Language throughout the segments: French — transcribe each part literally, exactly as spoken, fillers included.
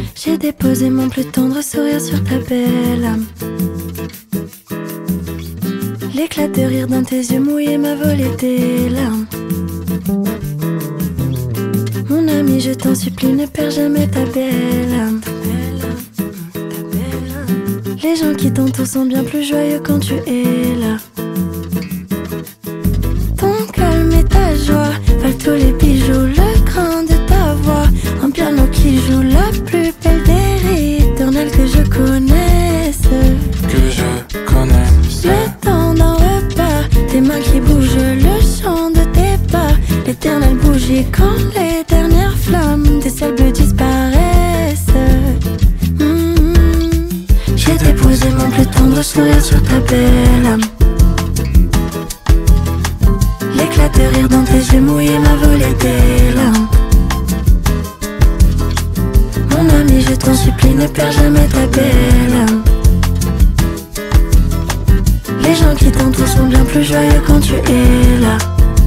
J'ai déposé mon plus tendre sourire sur ta belle âme. L'éclat de rire dans tes yeux mouillés m'a volé tes larmes. Mon ami, je t'en supplie, ne perds jamais ta belle âme. Les gens qui t'entourent sont bien plus joyeux quand tu es là. Ton calme et ta joie valent tous les bijoux, le grain de ta voix, un piano qui joue la plus belle des ritournelles que je connaisse. Que je connaisse. Le temps d'un repas, tes mains qui bougent, le chant de tes pas, l'éternelle bougie quand les dernières flammes des ciels bleus disparaissent. Mmh. J'ai déposé mon plus tendre sourire sur ta belle âme. L'éclat de rire dans tes yeux mouillés m'a volé tes larmes. Mon ami, je t'en supplie, ne perds jamais ta belle âme. Les gens qui t'entourent sont bien plus joyeux quand tu es là.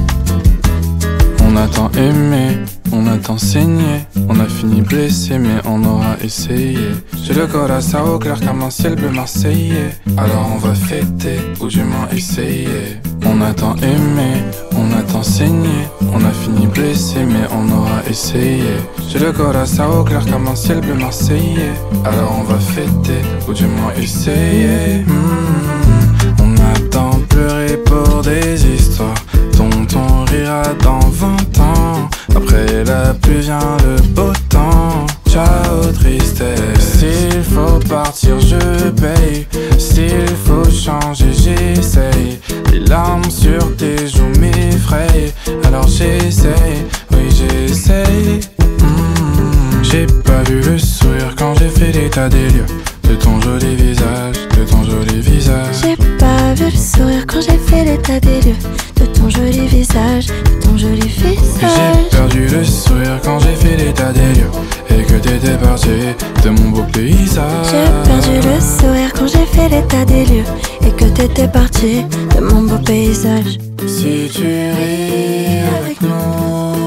On a tant aimé, on a tant saigné, on a fini blessé mais on aura essayé. J'ai le corps à ça au clair comme un ciel bleu marseillais. Alors on va fêter, ou du moins essayer. On a tant aimé, on a tant saigné, on a fini blessé mais on aura essayé. J'ai le corps à ça au clair comme un ciel bleu marseillais. Alors on va fêter, ou du moins essayer. Mmh. On a tant pleuré pour des histoires dont on rira dans vingt ans. Après la pluie vient le beau temps. Ciao tristesse. S'il faut partir je paye, s'il faut changer j'essaye. Les larmes sur tes joues m'effrayent, alors j'essaye, oui j'essaye. mmh. J'ai pas vu le sourire quand j'ai fait l'état des lieux de ton joli visage, de ton joli visage. J'ai pas vu le sourire quand j'ai fait l'état des lieux de ton joli visage, de ton joli visage. J'ai perdu le sourire quand j'ai fait l'état des lieux et que t'étais parti de mon beau paysage. J'ai perdu le sourire quand j'ai fait l'état des lieux et que t'étais parti de mon beau paysage. Si tu ris avec nous,